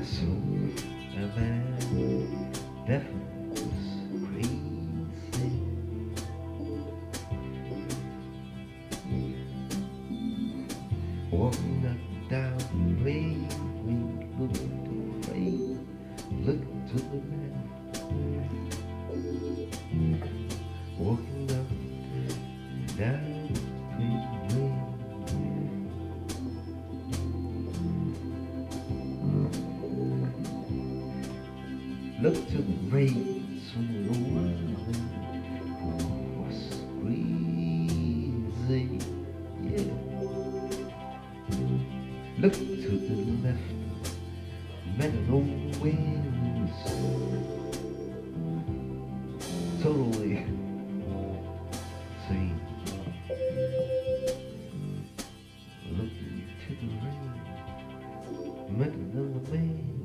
saw a man that was crazy, walking up down the lane. We looked away, looked to the left, walking up down the lane. Look to the right, swing the one who was crazy, yeah. Look to the left, met an old man totally sane. Look to the right, met another man